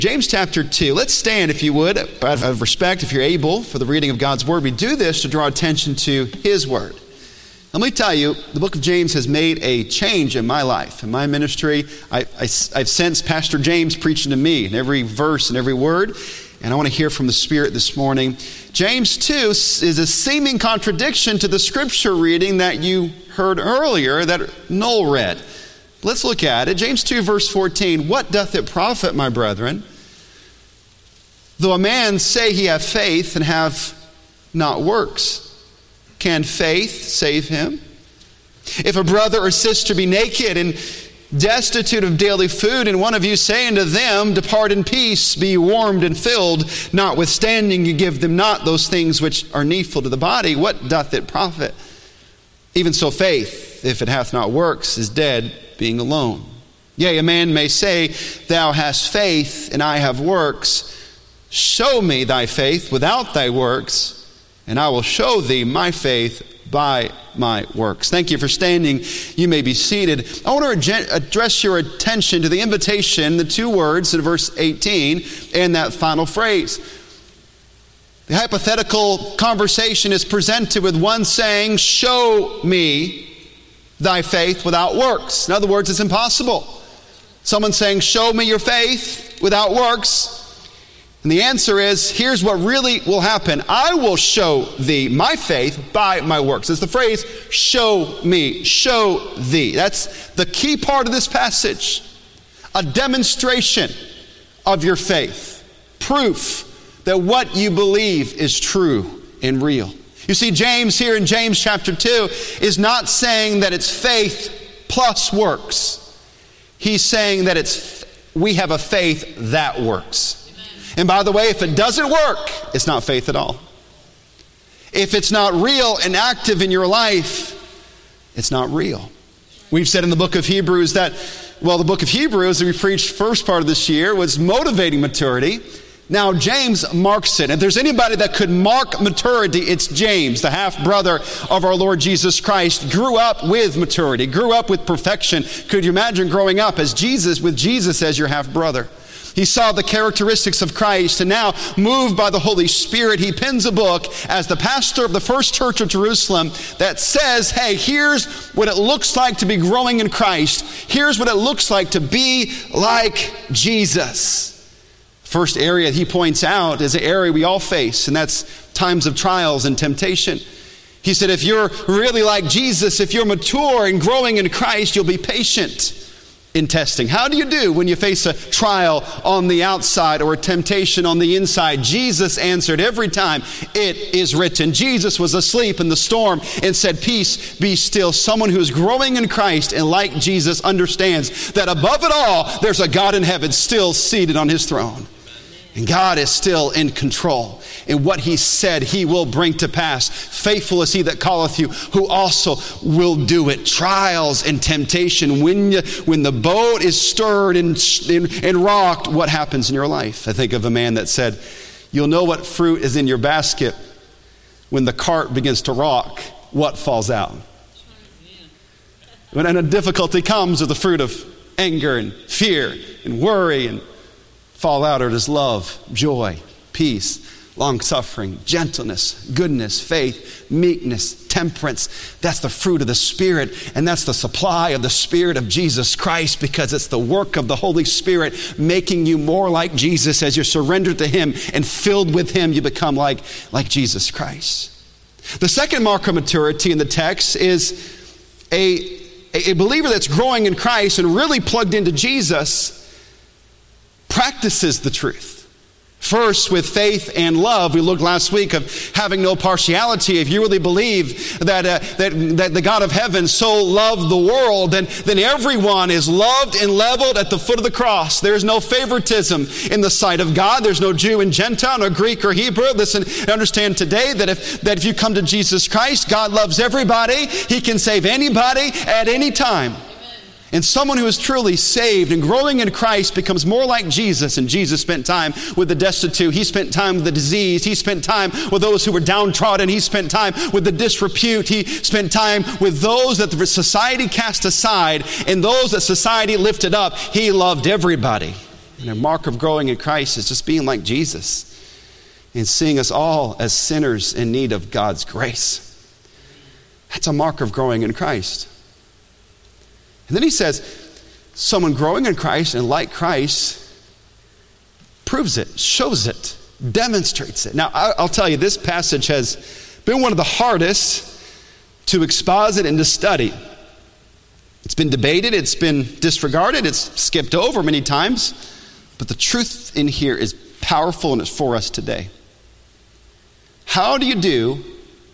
James chapter 2. Let's stand, if you would, out of respect, if you're able, for the reading of God's Word. We do this to draw attention to His Word. Let me tell you, the book of James has made a change in my life, in my ministry. I've sensed Pastor James preaching to me in every verse and every word, and I want to hear from the Spirit this morning. James 2 is a seeming contradiction to the scripture reading that you heard earlier that Noel read. Let's look at it. James 2 verse 14. What doth it profit, my brethren, though a man say he have faith and have not works? Can faith save him? If a brother or sister be naked and destitute of daily food, and one of you say unto them, depart in peace, be warmed and filled, notwithstanding you give them not those things which are needful to the body, what doth it profit? Even so faith, if it hath not works, is dead, being alone. Yea, a man may say, thou hast faith, and I have works. Show me thy faith without thy works, and I will show thee my faith by my works. Thank you for standing. You may be seated. I want to address your attention to the invitation, the two words in verse 18, and that final phrase. The hypothetical conversation is presented with one saying, show me thy faith without works. In other words, it's impossible. Someone saying, show me your faith without works. And the answer is, here's what really will happen. I will show thee my faith by my works. It's the phrase, show me, show thee. That's the key part of this passage. A demonstration of your faith. Proof that what you believe is true and real. You see, James here in James chapter 2 is not saying that it's faith plus works. He's saying that we have a faith that works. And by the way, if it doesn't work, it's not faith at all. If it's not real and active in your life, it's not real. We've said in the book of Hebrews that, the book of Hebrews that we preached first part of this year was motivating maturity. Now James marks it. If there's anybody that could mark maturity, it's James, the half-brother of our Lord Jesus Christ. Grew up with maturity, grew up with perfection. Could you imagine growing up with Jesus as your half-brother? He saw the characteristics of Christ, and now, moved by the Holy Spirit, he pens a book as the pastor of the first church of Jerusalem that says, hey, here's what it looks like to be growing in Christ. Here's what it looks like to be like Jesus. First area he points out is an area we all face, and that's times of trials and temptation. He said, if you're really like Jesus, if you're mature and growing in Christ, you'll be patient in testing. How do you do when you face a trial on the outside or a temptation on the inside? Jesus answered every time, it is written. Jesus was asleep in the storm and said, peace, be still. Someone who is growing in Christ and like Jesus understands that above it all, there's a God in heaven still seated on his throne. And God is still in control. And what he said he will bring to pass. Faithful is he that calleth you, who also will do it. Trials and temptation. When the boat is stirred and rocked, what happens in your life? I think of a man that said, you'll know what fruit is in your basket when the cart begins to rock, what falls out. When a difficulty comes, with the fruit of anger and fear and worry, and fall out, or does love, joy, peace, long-suffering, gentleness, goodness, faith, meekness, temperance. That's the fruit of the Spirit, and that's the supply of the Spirit of Jesus Christ, because it's the work of the Holy Spirit making you more like Jesus. As you're surrendered to him and filled with him, you become like Jesus Christ. The second mark of maturity in the text is a believer that's growing in Christ and really plugged into Jesus practices the truth. First, with faith and love. We looked last week of having no partiality. If you really believe that the God of heaven so loved the world, then everyone is loved and leveled at the foot of the cross. There's no favoritism in the sight of God. There's no Jew and Gentile, no Greek or Hebrew. Listen, understand today that if you come to Jesus Christ, God loves everybody. He can save anybody at any time. And someone who is truly saved and growing in Christ becomes more like Jesus. And Jesus spent time with the destitute. He spent time with the diseased. He spent time with those who were downtrodden. He spent time with the disrepute. He spent time with those that the society cast aside and those that society lifted up. He loved everybody. And a mark of growing in Christ is just being like Jesus and seeing us all as sinners in need of God's grace. That's a mark of growing in Christ. And then he says, someone growing in Christ and like Christ proves it, shows it, demonstrates it. Now, I'll tell you, this passage has been one of the hardest to exposit and to study. It's been debated, it's been disregarded, it's skipped over many times, but the truth in here is powerful and it's for us today. How do you do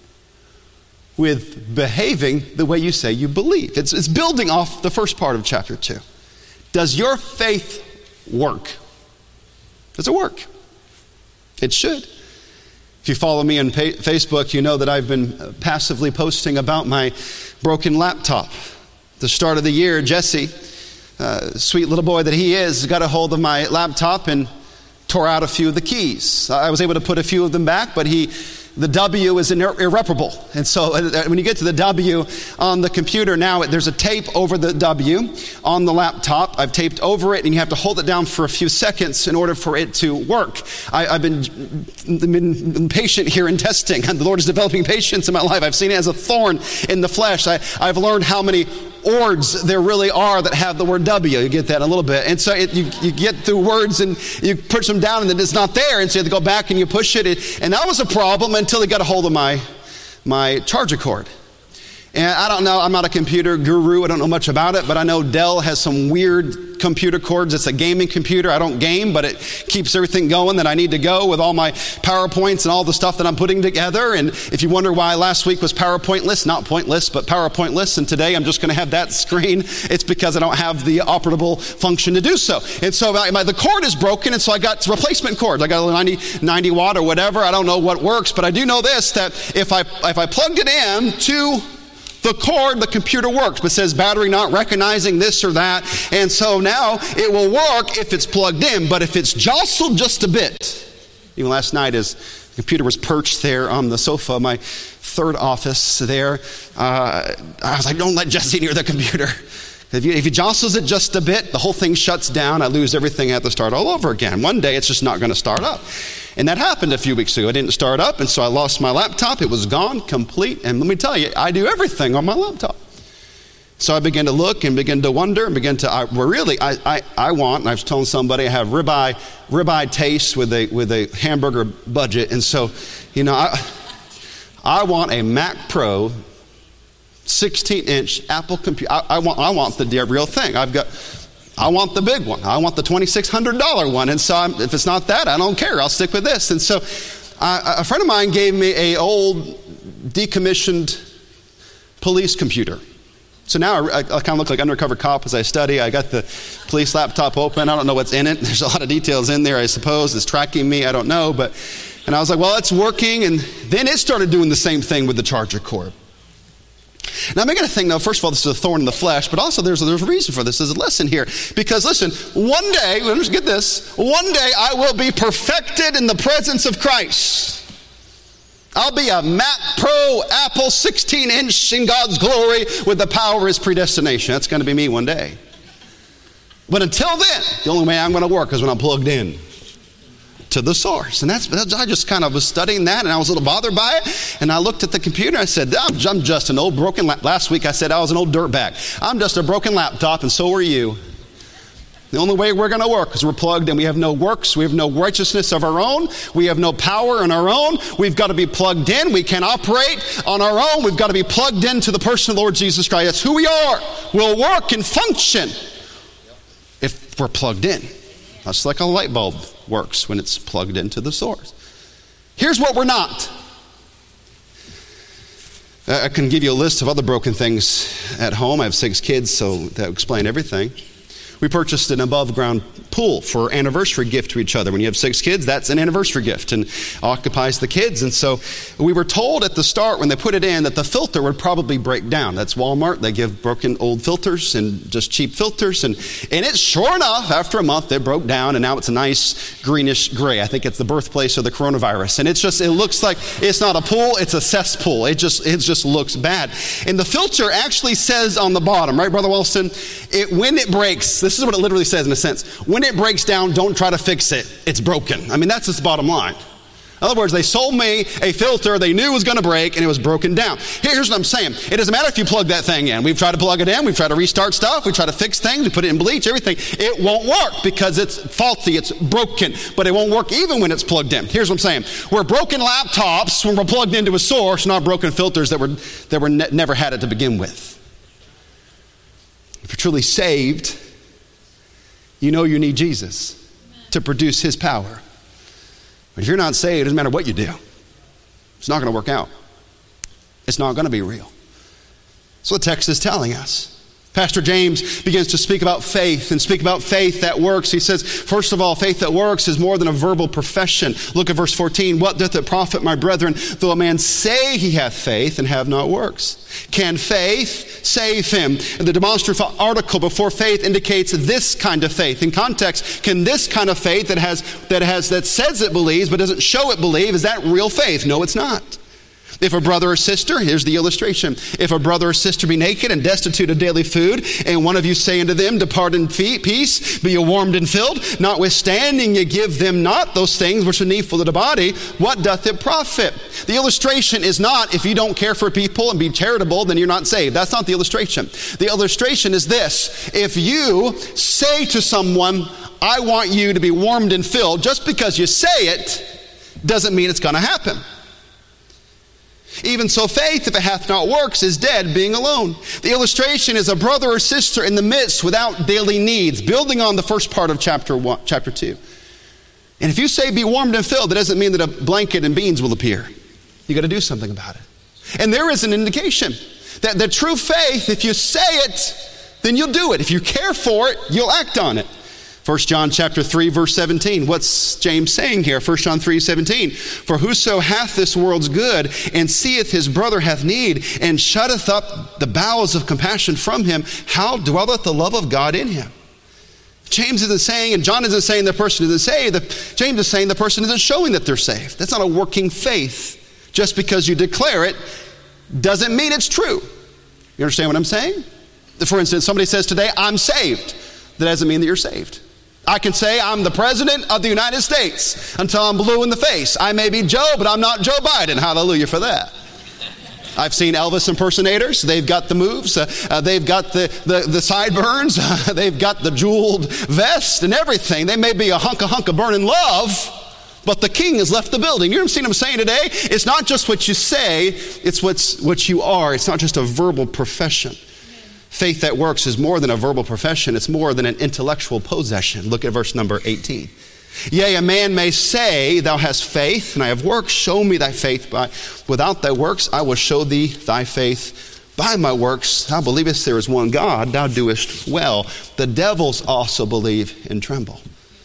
with behaving the way you say you believe? It's building off the first part of chapter 2. Does your faith work? Does it work? It should. If you follow me on Facebook, you know that I've been passively posting about my broken laptop. At the start of the year, Jesse, sweet little boy that he is, got a hold of my laptop and tore out a few of the keys. I was able to put a few of them back, but the W is irreparable. And so when you get to the W on the computer now, there's a tape over the W on the laptop. I've taped over it, and you have to hold it down for a few seconds in order for it to work. I've been patient here in testing, and the Lord is developing patience in my life. I've seen it as a thorn in the flesh. I've learned how many words there really are that have the word W. You get that in a little bit. And so you get through words and you push them down and then it's not there. And so you have to go back and you push it. And that was a problem until he got a hold of my charger cord. And I don't know, I'm not a computer guru, I don't know much about it, but I know Dell has some weird computer cords. It's a gaming computer. I don't game, but it keeps everything going that I need to go with all my PowerPoints and all the stuff that I'm putting together. And if you wonder why last week was PowerPointless, not pointless, but PowerPointless, and today I'm just going to have that screen, it's because I don't have the operable function to do so. And so the cord is broken, and so I got replacement cords. I got a 90 watt or whatever. I don't know what works, but I do know this, that if I plugged it in to the cord, the computer works, but it says battery not recognizing this or that. And so now it will work if it's plugged in, but if it's jostled just a bit. Even last night as the computer was perched there on the sofa, my third office there, I was like, don't let Jesse near the computer. If he jostles it just a bit, the whole thing shuts down. I lose everything. I have to start all over again. One day it's just not going to start up. And that happened a few weeks ago. It didn't start up, and so I lost my laptop. It was gone, complete. And let me tell you, I do everything on my laptop. So I began to look and begin to wonder and begin to, I want, and I was telling somebody, I have ribeye taste with a hamburger budget. And so, I want a Mac Pro 16-inch Apple computer. I want the real thing. I want the big one. I want the $2,600 one. And so if it's not that, I don't care. I'll stick with this. And so a friend of mine gave me a old decommissioned police computer. So now I kind of look like undercover cop as I study. I got the police laptop open. I don't know what's in it. There's a lot of details in there, I suppose. It's tracking me. I don't know. And I was like, well, it's working. And then it started doing the same thing with the charger cord. Now, I'm making a thing, though, first of all, this is a thorn in the flesh, but also there's a reason for this. There's a lesson here. Because, listen, one day, let me just get this, one day I will be perfected in the presence of Christ. I'll be a Mac Pro Apple 16-inch in God's glory with the power of His predestination. That's going to be me one day. But until then, the only way I'm going to work is when I'm plugged in to the source. And I just kind of was studying that, and I was a little bothered by it. And I looked at the computer, and I said, I'm just an old broken last week I said I was an old dirtbag. I'm just a broken laptop, and so are you. The only way we're going to work is we're plugged in. We have no works. We have no righteousness of our own. We have no power on our own. We've got to be plugged in. We can't operate on our own. We've got to be plugged into the person of the Lord Jesus Christ. That's who we are. We'll work and function if we're plugged in. That's like a light bulb works when it's plugged into the source. Here's what we're not. I can give you a list of other broken things at home. I have 6 kids, so that would explain everything. We purchased an above-ground pool for anniversary gift to each other. When you have 6 kids, that's an anniversary gift and occupies the kids. And so we were told at the start when they put it in that the filter would probably break down. That's Walmart. They give broken old filters and just cheap filters. And it's sure enough, after a month, it broke down, and now it's a nice greenish gray. I think it's the birthplace of the coronavirus. And it looks like it's not a pool, it's a cesspool. It just looks bad. And the filter actually says on the bottom, right, Brother Wilson? When it breaks, this is what it literally says in a sense. When it breaks down, don't try to fix it. It's broken. I mean, that's just the bottom line. In other words, they sold me a filter they knew was going to break, and it was broken down. Here's what I'm saying. It doesn't matter if you plug that thing in. We've tried to plug it in. We've tried to restart stuff. We try to fix things. We put it in bleach, everything. It won't work because it's faulty. It's broken. But it won't work even when it's plugged in. Here's what I'm saying. We're broken laptops when we're plugged into a source, not broken filters that were never had it to begin with. If you're truly saved, you know you need Jesus to produce his power. But if you're not saved, it doesn't matter what you do. It's not going to work out. It's not going to be real. That's what the text is telling us. Pastor James begins to speak about faith and speak about faith that works. He says, first of all, faith that works is more than a verbal profession. Look at verse 14. What doth it profit, my brethren, though a man say he hath faith and have not works? Can faith save him? The demonstrative article before faith indicates this kind of faith. In context, can this kind of faith that says it believes but doesn't show it believe, is that real faith? No, it's not. If a brother or sister, here's the illustration. If a brother or sister be naked and destitute of daily food, and one of you say unto them, depart in peace, be ye warmed and filled, notwithstanding ye give them not those things which are needful to the body, what doth it profit? The illustration is not, if you don't care for people and be charitable, then you're not saved. That's not the illustration. The illustration is this. If you say to someone, I want you to be warmed and filled, just because you say it, doesn't mean it's going to happen. Even so, faith, if it hath not works, is dead, being alone. The illustration is a brother or sister in the midst without daily needs, building on the first part of chapter 2. And if you say be warmed and filled, that doesn't mean that a blanket and beans will appear. You got to do something about it. And there is an indication that the true faith, if you say it, then you'll do it. If you care for it, you'll act on it. 1 John chapter 3, verse 17. What's James saying here? 1 John 3, 17. For whoso hath this world's good, and seeth his brother hath need, and shutteth up the bowels of compassion from him, how dwelleth the love of God in him? James isn't saying, and John isn't saying the person isn't saved. James is saying the person isn't showing that they're saved. That's not a working faith. Just because you declare it doesn't mean it's true. You understand what I'm saying? For instance, somebody says today, I'm saved. That doesn't mean that you're saved. I can say I'm the president of the United States until I'm blue in the face. I may be Joe, but I'm not Joe Biden. Hallelujah for that. I've seen Elvis impersonators. They've got the moves. They've got the sideburns. They've got the jeweled vest and everything. They may be a hunk of burning love, but the king has left the building. You ever seen him saying today? It's not just what you say, it's what you are. It's not just a verbal profession. Faith that works is more than a verbal profession. It's more than an intellectual possession. Look at verse number 18. Yea, a man may say, thou hast faith, and I have works. Show me thy faith without thy works. I will show thee thy faith by my works. Thou believest there is one God. Thou doest well. The devils also believe and tremble.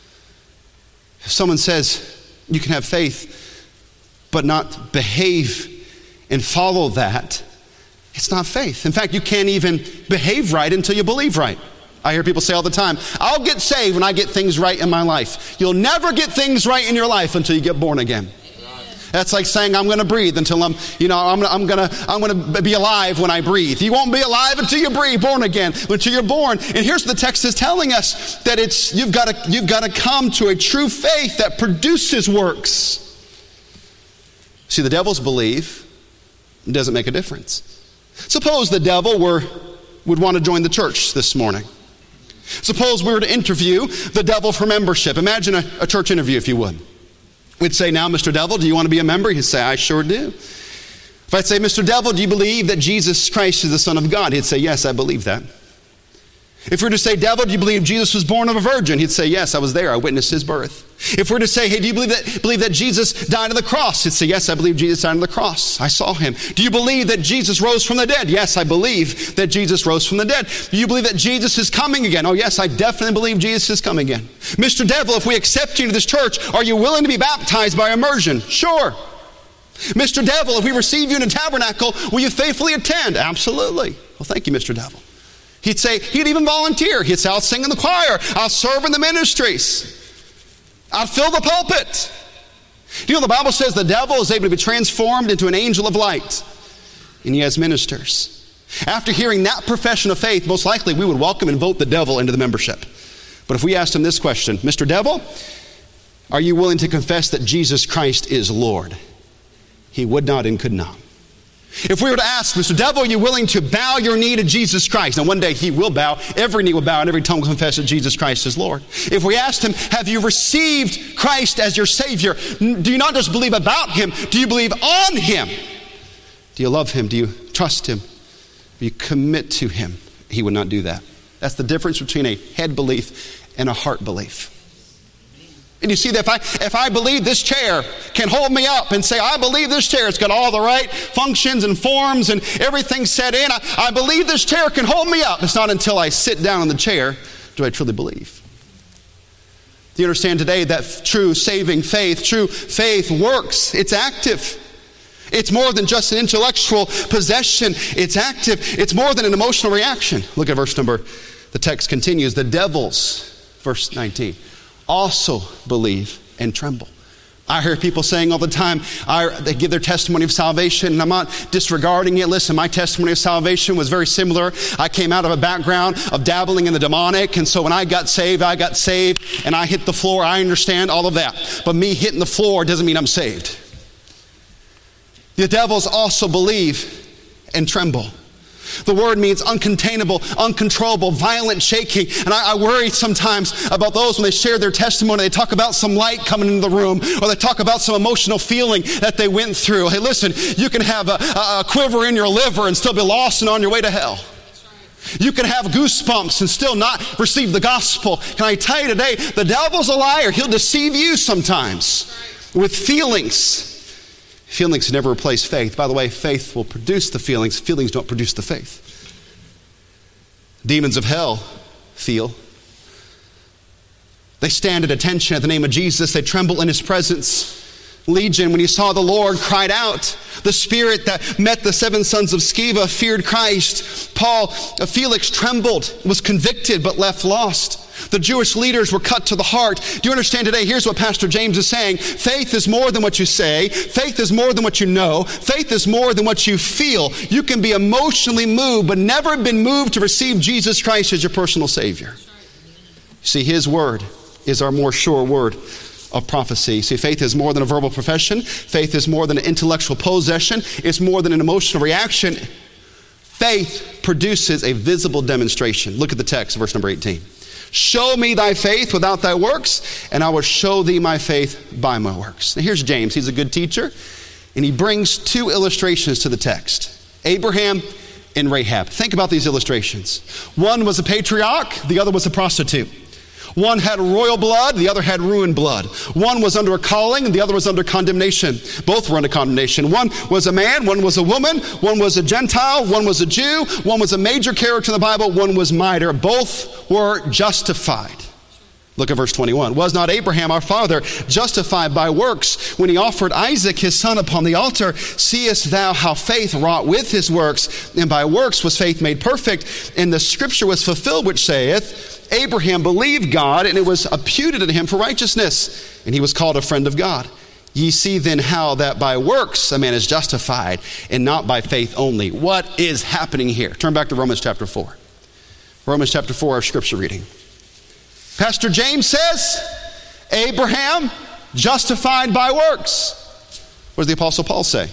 If someone says you can have faith, but not behave and follow that, it's not faith. In fact, you can't even behave right until you believe right. I hear people say all the time, I'll get saved when I get things right in my life. You'll never get things right in your life until you get born again. That's like saying I'm going to breathe until I'm going to be alive when I breathe. You won't be alive until you breathe, born again, until you're born. And here's what the text is telling us, that you've got to come to a true faith that produces works. See, the devils believe. It doesn't make a difference. Suppose the devil would want to join the church this morning. Suppose we were to interview the devil for membership. Imagine a church interview, if you would. We'd say, now, Mr. Devil, do you want to be a member? He'd say, I sure do. If I'd say, Mr. Devil, do you believe that Jesus Christ is the Son of God? He'd say, yes, I believe that. If we were to say, devil, do you believe Jesus was born of a virgin? He'd say, yes, I was there. I witnessed his birth. If we were to say, hey, do you believe that Jesus died on the cross? He'd say, yes, I believe Jesus died on the cross. I saw him. Do you believe that Jesus rose from the dead? Yes, I believe that Jesus rose from the dead. Do you believe that Jesus is coming again? Oh, yes, I definitely believe Jesus is coming again. Mr. Devil, if we accept you into this church, are you willing to be baptized by immersion? Sure. Mr. Devil, if we receive you in a tabernacle, will you faithfully attend? Absolutely. Well, thank you, Mr. Devil. He'd even volunteer. He'd say, I'll sing in the choir. I'll serve in the ministries. I'll fill the pulpit. You know, the Bible says the devil is able to be transformed into an angel of light. And he has ministers. After hearing that profession of faith, most likely we would welcome and vote the devil into the membership. But if we asked him this question, Mr. Devil, are you willing to confess that Jesus Christ is Lord? He would not and could not. If we were to ask, Mr. Devil, are you willing to bow your knee to Jesus Christ? Now one day he will bow, every knee will bow, and every tongue will confess that Jesus Christ is Lord. If we asked him, have you received Christ as your Savior? Do you not just believe about him, do you believe on him? Do you love him? Do you trust him? Do you commit to him? He would not do that. That's the difference between a head belief and a heart belief. And you see that if I believe this chair can hold me up and say, I believe this chair, it's got all the right functions and forms and everything set in. I believe this chair can hold me up. It's not until I sit down in the chair do I truly believe. Do you understand today that true saving faith, true faith works? It's active. It's more than just an intellectual possession. It's active. It's more than an emotional reaction. Look at verse number, the text continues. The devils, verse 19, also believe and tremble. I hear people saying all the time, they give their testimony of salvation, and I'm not disregarding it. Listen, my testimony of salvation was very similar. I came out of a background of dabbling in the demonic, and so when I got saved, and I hit the floor. I understand all of that. But me hitting the floor doesn't mean I'm saved. The devils also believe and tremble. The word means uncontainable, uncontrollable, violent shaking. And I worry sometimes about those when they share their testimony. They talk about some light coming into the room, or they talk about some emotional feeling that they went through. Hey, listen, you can have a quiver in your liver and still be lost and on your way to hell. You can have goosebumps and still not receive the gospel. Can I tell you today, the devil's a liar. He'll deceive you sometimes with feelings. Feelings never replace faith. By the way, faith will produce the feelings. Feelings don't produce the faith. Demons of hell feel. They stand at attention at the name of Jesus. They tremble in his presence. Legion, when he saw the Lord, cried out. The spirit that met the 7 sons of Sceva feared Christ. Felix trembled, was convicted, but left lost. The Jewish leaders were cut to the heart. Do you understand today? Here's what Pastor James is saying. Faith is more than what you say. Faith is more than what you know. Faith is more than what you feel. You can be emotionally moved, but never been moved to receive Jesus Christ as your personal Savior. See, his word is our more sure word of prophecy. See, faith is more than a verbal profession. Faith is more than an intellectual possession. It's more than an emotional reaction. Faith produces a visible demonstration. Look at the text, verse number 18. Show me thy faith without thy works, and I will show thee my faith by my works. Now here's James. He's a good teacher, and he brings 2 illustrations to the text. Abraham and Rahab. Think about these illustrations. One was a patriarch, the other was a prostitute. One had royal blood, the other had ruined blood. One was under a calling, and the other was under condemnation. Both were under condemnation. One was a man, one was a woman, one was a Gentile, one was a Jew, one was a major character in the Bible, one was minor. Both were justified. Look at verse 21. Was not Abraham our father justified by works when he offered Isaac his son upon the altar? Seest thou how faith wrought with his works, and by works was faith made perfect? And the scripture was fulfilled which saith, Abraham believed God, and it was imputed unto him for righteousness, and he was called a friend of God. Ye see then how that by works a man is justified, and not by faith only. What is happening here? Turn back to Romans chapter 4. Romans chapter 4, our scripture reading. Pastor James says, Abraham justified by works. What does the Apostle Paul say?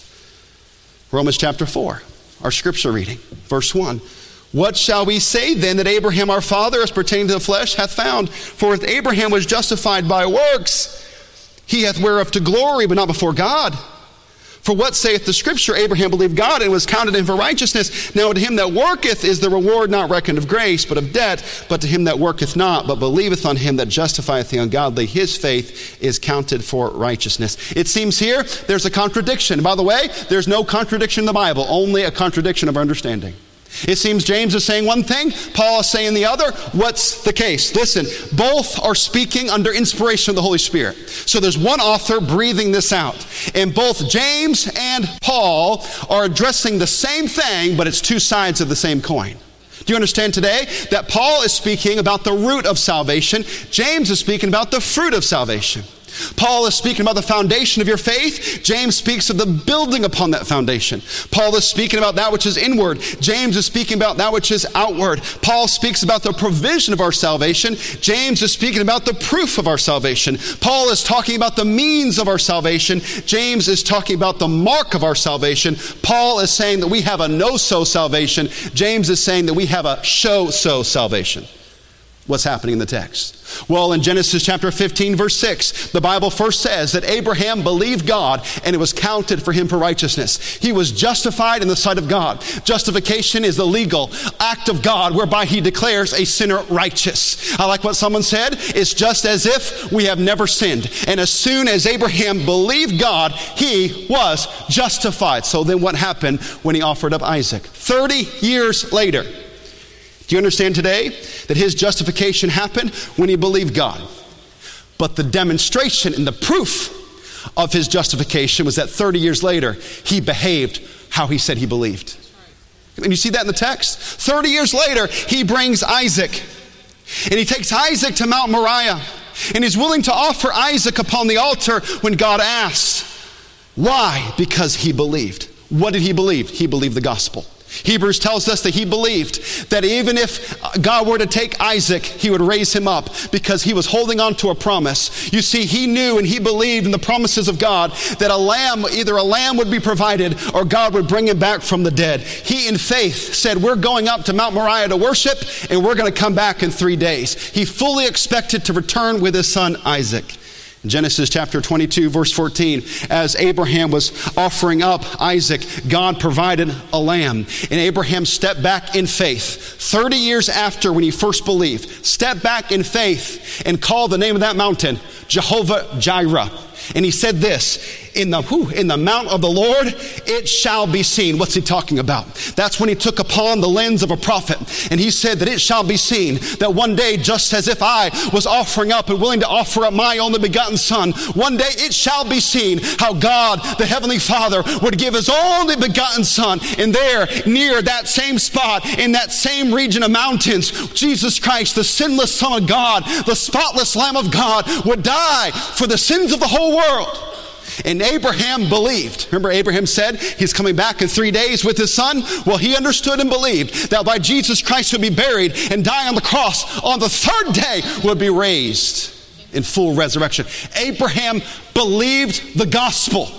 Romans chapter 4, our scripture reading, verse 1. What shall we say then that Abraham our father, as pertaining to the flesh, hath found? For if Abraham was justified by works, he hath whereof to glory, but not before God. For what saith the scripture? Abraham believed God, and was counted in for righteousness. Now to him that worketh is the reward not reckoned of grace, but of debt. But to him that worketh not, but believeth on him that justifieth the ungodly, his faith is counted for righteousness. It seems here there's a contradiction. By the way, there's no contradiction in the Bible, only a contradiction of our understanding. It seems James is saying one thing, Paul is saying the other. What's the case? Listen, both are speaking under inspiration of the Holy Spirit. So there's one author breathing this out. And both James and Paul are addressing the same thing, but it's 2 sides of the same coin. Do you understand today that Paul is speaking about the root of salvation? James is speaking about the fruit of salvation. Paul is speaking about the foundation of your faith. James speaks of the building upon that foundation. Paul is speaking about that which is inward. James is speaking about that which is outward. Paul speaks about the provision of our salvation. James is speaking about the proof of our salvation. Paul is talking about the means of our salvation. James is talking about the mark of our salvation. Paul is saying that we have a no-so salvation. James is saying that we have a show-so salvation. What's happening in the text? Well, in Genesis chapter 15, verse 6, the Bible first says that Abraham believed God and it was counted for him for righteousness. He was justified in the sight of God. Justification is the legal act of God whereby he declares a sinner righteous. I like what someone said. It's just as if we have never sinned. And as soon as Abraham believed God, he was justified. So then what happened when he offered up Isaac? 30 years later. Do you understand today that his justification happened when he believed God? But the demonstration and the proof of his justification was that 30 years later, he behaved how he said he believed. And you see that in the text? 30 years later, he brings Isaac. And he takes Isaac to Mount Moriah. And he's willing to offer Isaac upon the altar when God asks. Why? Because he believed. What did he believe? He believed the gospel. Hebrews tells us that he believed that even if God were to take Isaac, he would raise him up because he was holding on to a promise. You see, he knew and he believed in the promises of God that either a lamb would be provided or God would bring him back from the dead. He in faith said, we're going up to Mount Moriah to worship and we're going to come back in 3 days. He fully expected to return with his son Isaac. Genesis chapter 22, verse 14, as Abraham was offering up Isaac, God provided a lamb. And Abraham stepped back in faith. 30 years after when he first believed, stepped back in faith and called the name of that mountain Jehovah Jireh. And he said this, in the mount of the Lord, it shall be seen. What's he talking about? That's when he took upon the lens of a prophet. And he said that it shall be seen that one day, just as if I was offering up and willing to offer up my only begotten son, one day it shall be seen how God, the Heavenly Father, would give his only begotten son. And there, near that same spot, in that same region of mountains, Jesus Christ, the sinless Son of God, the spotless Lamb of God, would die for the sins of the whole world. And Abraham believed. Remember, Abraham said he's coming back in 3 days with his son? Well, he understood and believed that by Jesus Christ would be buried and die on the cross, on the third day would be raised in full resurrection. Abraham believed the gospel.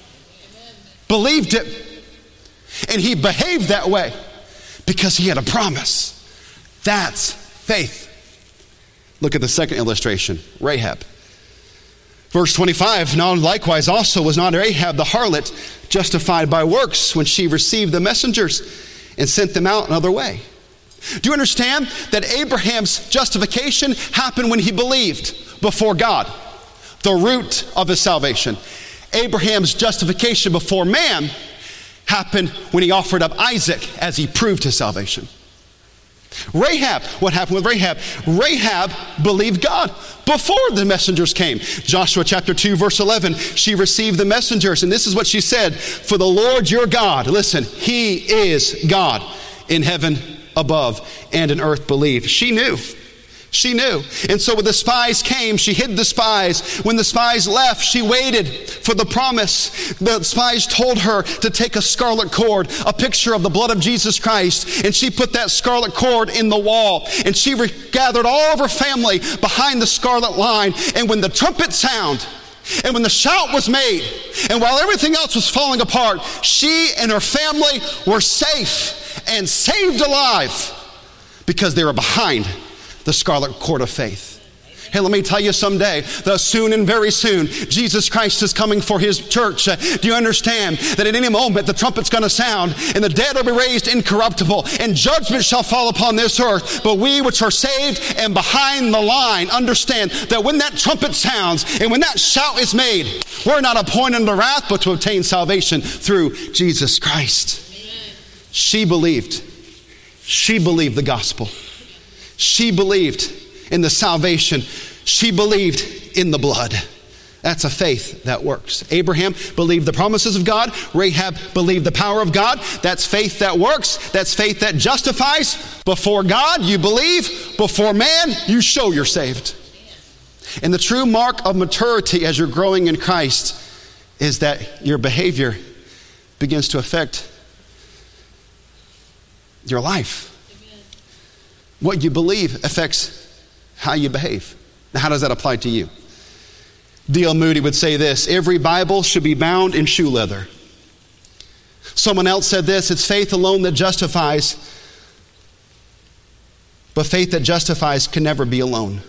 Believed it. And he behaved that way because he had a promise. That's faith. Look at the second illustration, Rahab. Verse 25, now likewise also was not Rahab the harlot justified by works when she received the messengers and sent them out another way. Do you understand that Abraham's justification happened when he believed before God? The root of his salvation. Abraham's justification before man happened when he offered up Isaac as he proved his salvation. Rahab, what happened with Rahab? Rahab believed God before the messengers came. Joshua chapter 2, verse 11, she received the messengers, and this is what she said, for the Lord your God, listen, he is God in heaven above and in earth beneath. She knew. She knew. And so when the spies came, she hid the spies. When the spies left, she waited for the promise. The spies told her to take a scarlet cord, a picture of the blood of Jesus Christ, and she put that scarlet cord in the wall. And she gathered all of her family behind the scarlet line. And when the trumpet sounded, and when the shout was made, and while everything else was falling apart, she and her family were safe and saved alive because they were behind the scarlet cord of faith. Hey, let me tell you someday, soon and very soon, Jesus Christ is coming for his church. Do you understand that at any moment the trumpet's going to sound and the dead will be raised incorruptible and judgment shall fall upon this earth? But we which are saved and behind the line understand that when that trumpet sounds and when that shout is made, we're not appointed unto wrath but to obtain salvation through Jesus Christ. Amen. She believed. She believed the gospel. She believed in the salvation. She believed in the blood. That's a faith that works. Abraham believed the promises of God. Rahab believed the power of God. That's faith that works. That's faith that justifies. Before God, you believe. Before man, you show you're saved. And the true mark of maturity as you're growing in Christ is that your behavior begins to affect your life. Amen. What you believe affects how you behave. Now, how does that apply to you? D.L. Moody would say this: every Bible should be bound in shoe leather. Someone else said this: it's faith alone that justifies, but faith that justifies can never be alone.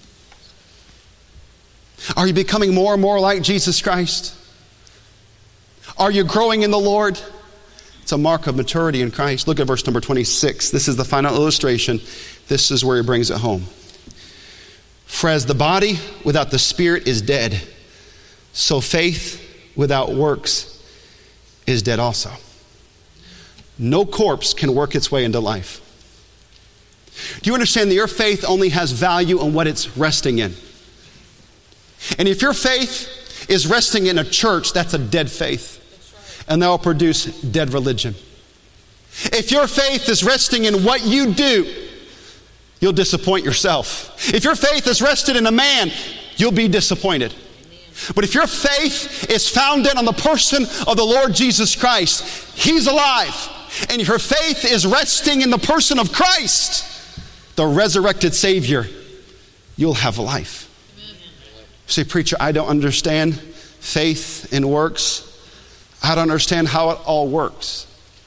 Are you becoming more and more like Jesus Christ? Are you growing in the Lord? It's a mark of maturity in Christ. Look at verse number 26. This is the final illustration. This is where he brings it home. For as the body without the spirit is dead, so faith without works is dead also. No corpse can work its way into life. Do you understand that your faith only has value in what it's resting in? And if your faith is resting in a church, that's a dead faith. And that will produce dead religion. If your faith is resting in what you do, you'll disappoint yourself. If your faith is rested in a man, you'll be disappointed. But if your faith is founded on the person of the Lord Jesus Christ, He's alive. And if your faith is resting in the person of Christ, the resurrected Savior, you'll have life. Say, preacher, I don't understand faith and works. I don't understand how it all works.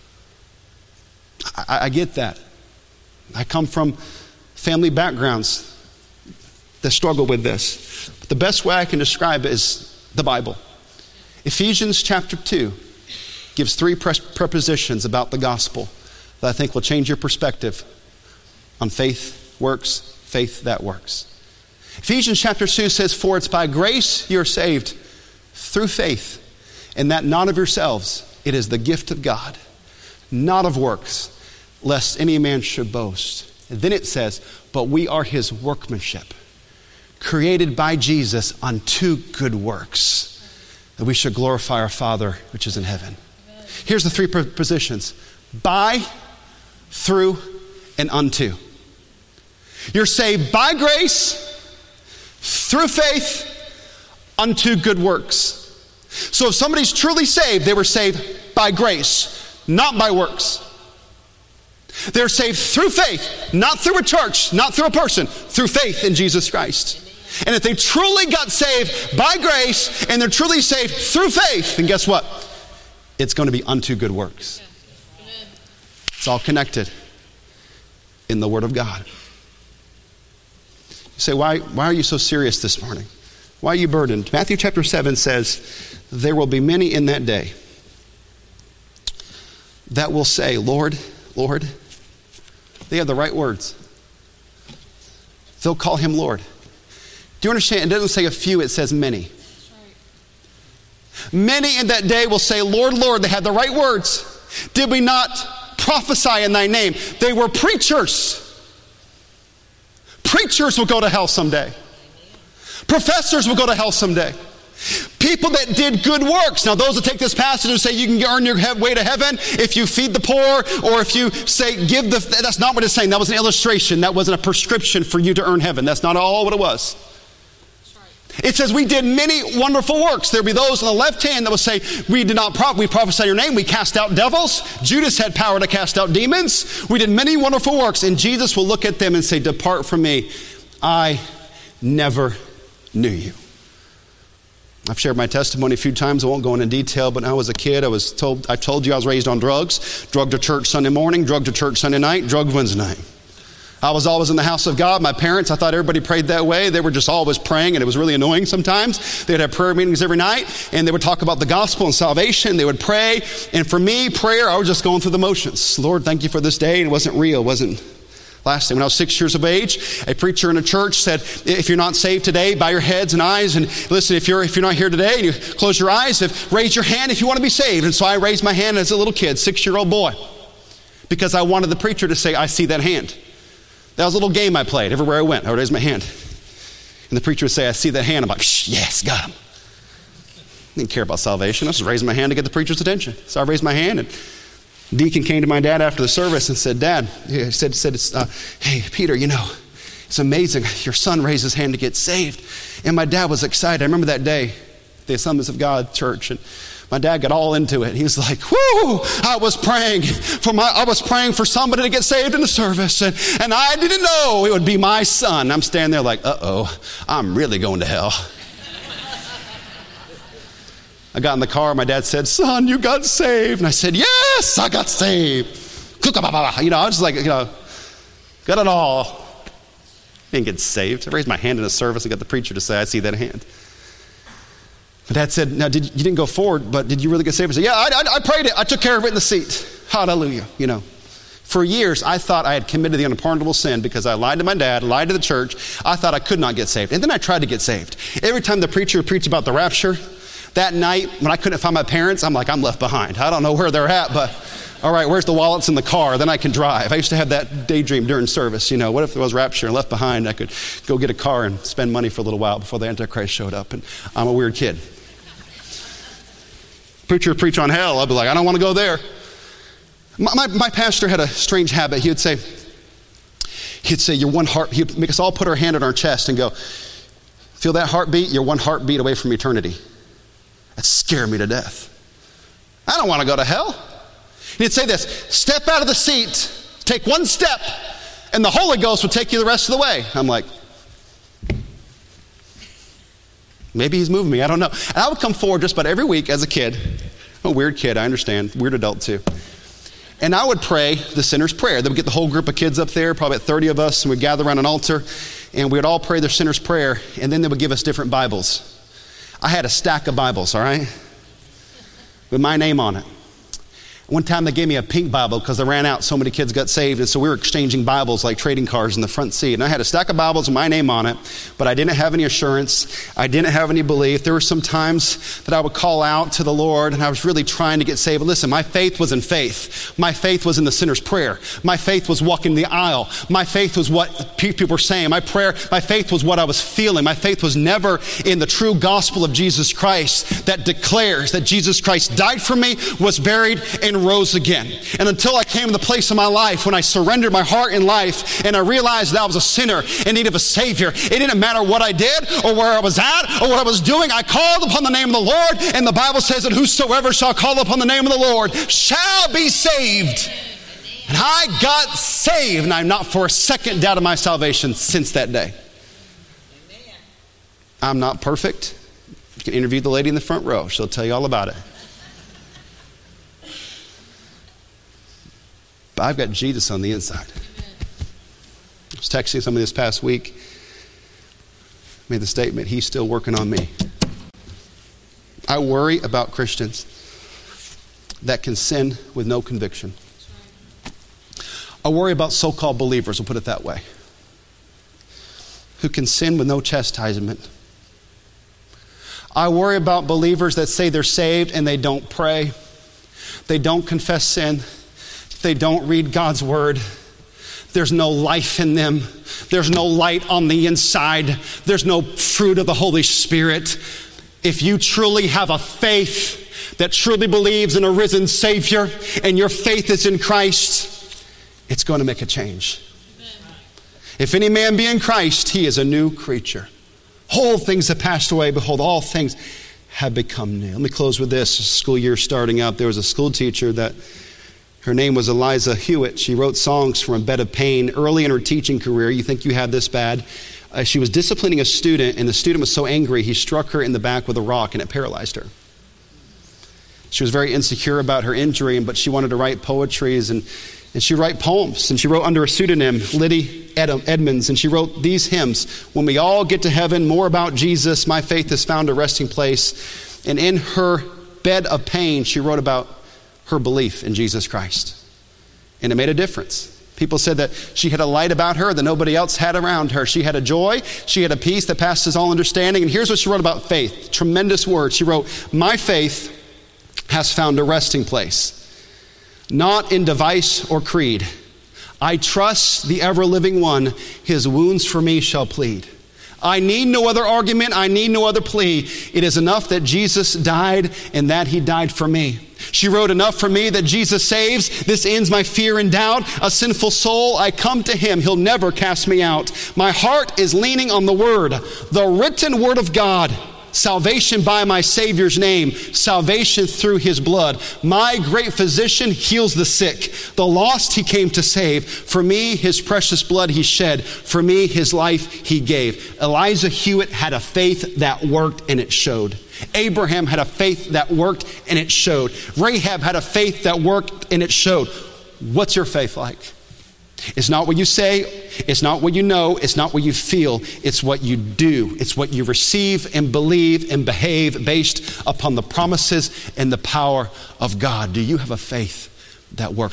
I get that. I come from family backgrounds that struggle with this. But the best way I can describe it is the Bible. Ephesians chapter 2 gives 3 prepositions about the gospel that I think will change your perspective on faith works, faith that works. Ephesians chapter 2 says, for it's by grace you're saved through faith, and that not of yourselves. It is the gift of God, not of works, lest any man should boast. And then it says, but we are His workmanship, created by Jesus unto good works, that we should glorify our Father which is in heaven. Amen. Here's the 3 prepositions: by, through, and unto. You're saved by grace, through faith, unto good works. So if somebody's truly saved, they were saved by grace, not by works. They're saved through faith, not through a church, not through a person, through faith in Jesus Christ. And if they truly got saved by grace and they're truly saved through faith, then guess what? It's going to be unto good works. It's all connected in the Word of God. You say, why are you so serious this morning? Why are you burdened? Matthew chapter 7 says, there will be many in that day that will say, Lord, Lord. They have the right words. They'll call Him Lord. Do you understand? It doesn't say a few, it says many. Many in that day will say, Lord, Lord. They had the right words. Did we not prophesy in Thy name? They were preachers. Preachers will go to hell someday. Professors will go to hell someday. People that did good works. Now, those that take this passage and say you can earn your way to heaven if you feed the poor, or if you say that's not what it's saying. That was an illustration. That wasn't a prescription for you to earn heaven. That's not all what it was. It says we did many wonderful works. There'll be those on the left hand that will say, we prophesied in your name. We cast out devils. Judas had power to cast out demons. We did many wonderful works. And Jesus will look at them and say, depart from me. I never knew you. I've shared my testimony a few times. I won't go into detail, but when I was a kid, I told you I was raised on drugs. Drugged to church Sunday morning, drugged to church Sunday night, drugged Wednesday night. I was always in the house of God. My parents, I thought everybody prayed that way. They were just always praying, and it was really annoying sometimes. They'd have prayer meetings every night, and they would talk about the gospel and salvation. They would pray, and for me, prayer, I was just going through the motions. Lord, thank you for this day. And it wasn't real. It wasn't lasting. When I was 6 years of age, a preacher in a church said, if you're not saved today, bow your heads and eyes, and listen, if you're not here today, and you close your eyes, raise your hand if you want to be saved. And so I raised my hand as a little kid, 6-year-old boy, because I wanted the preacher to say, I see that hand. That was a little game I played. Everywhere I went, I would raise my hand. And the preacher would say, I see that hand. I'm like, yes, got him. I didn't care about salvation. I was just raising my hand to get the preacher's attention. So I raised my hand, and Deacon came to my dad after the service and said, Dad, he said, hey, Peter, he It's amazing. Your son raised his hand to get saved. And my dad was excited. I remember that day, the Assemblies of God church, and my dad got all into it. He was like, whoo, I was praying for somebody to get saved in the service, and I didn't know it would be my son. I'm standing there like, uh-oh, I'm really going to hell. I got in the car, my dad said, son, you got saved. And I said, yes, I got saved. I was like, got it all. I didn't get saved. I raised my hand in a service and got the preacher to say, I see that hand. My dad said, now you didn't go forward, but did you really get saved? I said, yeah, I prayed it. I took care of it in the seat. Hallelujah. For years, I thought I had committed the unpardonable sin because I lied to my dad, lied to the church. I thought I could not get saved. And then I tried to get saved. Every time the preacher preached about the rapture, that night when I couldn't find my parents, I'm like, I'm left behind. I don't know where they're at, but all right, where's the wallets in the car? Then I can drive. I used to have that daydream during service. What if there was rapture and left behind? I could go get a car and spend money for a little while before the Antichrist showed up. And I'm a weird kid. Preacher preach on hell, I'll be like, I don't want to go there. My pastor had a strange habit. He'd say, you're one heart. He'd make us all put our hand on our chest and go, feel that heartbeat? You're one heartbeat away from eternity. That scared me to death. I don't want to go to hell. He'd say this, step out of the seat, take one step, and the Holy Ghost will take you the rest of the way. I'm like, maybe he's moving me, I don't know. And I would come forward just about every week as a kid. I'm a weird kid, I understand, weird adult too. And I would pray the sinner's prayer. They would get the whole group of kids up there, probably about 30 of us, and we'd gather around an altar, and we would all pray their sinner's prayer, and then they would give us different Bibles. I had a stack of Bibles, all right, with my name on it. One time they gave me a pink Bible because they ran out. So many kids got saved, and so we were exchanging Bibles like trading cards in the front seat. And I had a stack of Bibles with my name on it, but I didn't have any assurance. I didn't have any belief. There were some times that I would call out to the Lord, and I was really trying to get saved. But listen, my faith was in faith. My faith was in the sinner's prayer. My faith was walking the aisle. My faith was what people were saying. My faith was what I was feeling. My faith was never in the true gospel of Jesus Christ that declares that Jesus Christ died for me, was buried, and rose again. And until I came to the place in my life when I surrendered my heart and life and I realized that I was a sinner in need of a Savior, it didn't matter what I did or where I was at or what I was doing. I called upon the name of the Lord, and the Bible says that whosoever shall call upon the name of the Lord shall be saved. And I got saved, and I'm not for a second doubted my salvation since that day. I'm not perfect. You can interview the lady in the front row. She'll tell you all about it. But I've got Jesus on the inside. I was texting somebody this past week, made the statement, he's still working on me. I worry about Christians that can sin with no conviction. I worry about so-called believers, we'll put it that way, who can sin with no chastisement. I worry about believers that say they're saved and they don't pray. They don't confess sin. They don't read God's word. There's no life in them. There's no light on the inside. There's no fruit of the Holy Spirit. If you truly have a faith that truly believes in a risen Savior and your faith is in Christ, it's going to make a change. If any man be in Christ, he is a new creature. Whole things have passed away. Behold, all things have become new. Let me close with this. School year starting up. There was a school teacher that her name was Eliza Hewitt. She wrote songs from a bed of pain early in her teaching career. You think you had this bad? She was disciplining a student, and the student was so angry, he struck her in the back with a rock, and it paralyzed her. She was very insecure about her injury, but she wanted to write poetries, and she would write poems. And she wrote under a pseudonym, Liddy Edmonds, and she wrote these hymns. When we all get to heaven, more about Jesus, my faith has found a resting place. And in her bed of pain, she wrote about her belief in Jesus Christ. And it made a difference. People said that she had a light about her that nobody else had around her. She had a joy. She had a peace that passes all understanding. And here's what she wrote about faith. Tremendous words. She wrote, my faith has found a resting place, not in device or creed. I trust the ever-living one. His wounds for me shall plead. I need no other argument. I need no other plea. It is enough that Jesus died and that he died for me. She wrote, enough for me that Jesus saves. This ends my fear and doubt. A sinful soul, I come to him. He'll never cast me out. My heart is leaning on the word, the written word of God. Salvation by my Savior's name. Salvation through his blood. My great physician heals the sick. The lost he came to save. For me, his precious blood he shed. For me, his life he gave. Elijah Hewitt had a faith that worked, and it showed. Abraham had a faith that worked, and it showed. Rahab had a faith that worked, and it showed. What's your faith like? It's not what you say, it's not what you know, it's not what you feel, it's what you do. It's what you receive and believe and behave based upon the promises and the power of God. Do you have a faith that works?